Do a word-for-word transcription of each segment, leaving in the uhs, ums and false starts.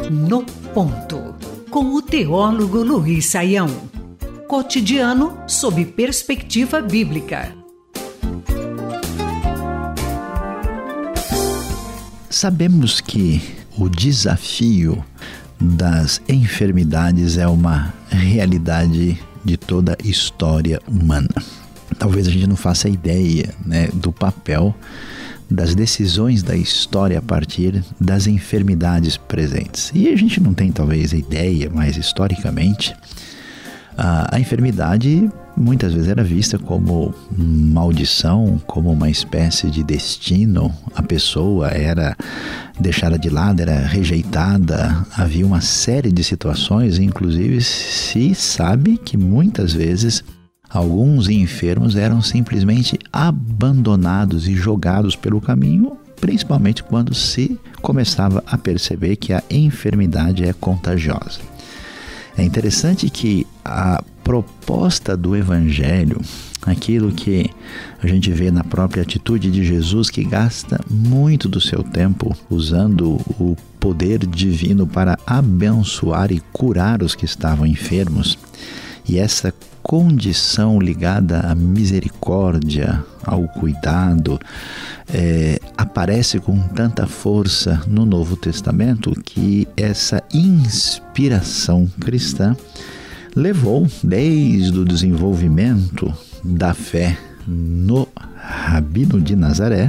No Ponto, com o teólogo Luiz Saião. Cotidiano sob perspectiva bíblica. Sabemos que o desafio das enfermidades é uma realidade de toda a história humana. Talvez a gente não faça ideia, né, do papel das decisões da história a partir das enfermidades presentes. E a gente não tem talvez a ideia, mas historicamente a, a enfermidade muitas vezes era vista como maldição, como uma espécie de destino. A pessoa era deixada de lado, era rejeitada. Havia uma série de situações, inclusive se sabe que muitas vezes alguns enfermos eram simplesmente abandonados e jogados pelo caminho, principalmente quando se começava a perceber que a enfermidade é contagiosa. É interessante que a proposta do Evangelho, aquilo que a gente vê na própria atitude de Jesus, que gasta muito do seu tempo usando o poder divino para abençoar e curar os que estavam enfermos, e essa condição ligada à misericórdia, ao cuidado, é, aparece com tanta força no Novo Testamento que essa inspiração cristã levou, desde o desenvolvimento da fé no Rabino de Nazaré,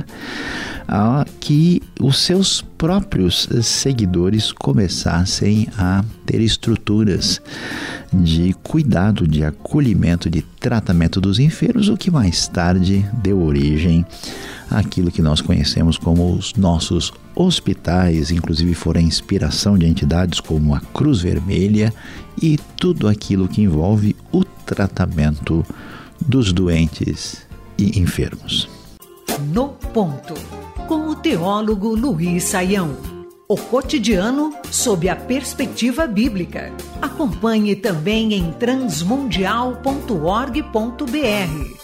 a que os seus próprios seguidores começassem a ter estruturas de cuidado, de acolhimento, de tratamento dos enfermos, o que mais tarde deu origem àquilo que nós conhecemos como os nossos hospitais, inclusive foram a inspiração de entidades como a Cruz Vermelha e tudo aquilo que envolve o tratamento dos doentes e enfermos. No Ponto, com o teólogo Luiz Saião. O cotidiano sob a perspectiva bíblica. Acompanhe também em transmundial ponto org ponto br.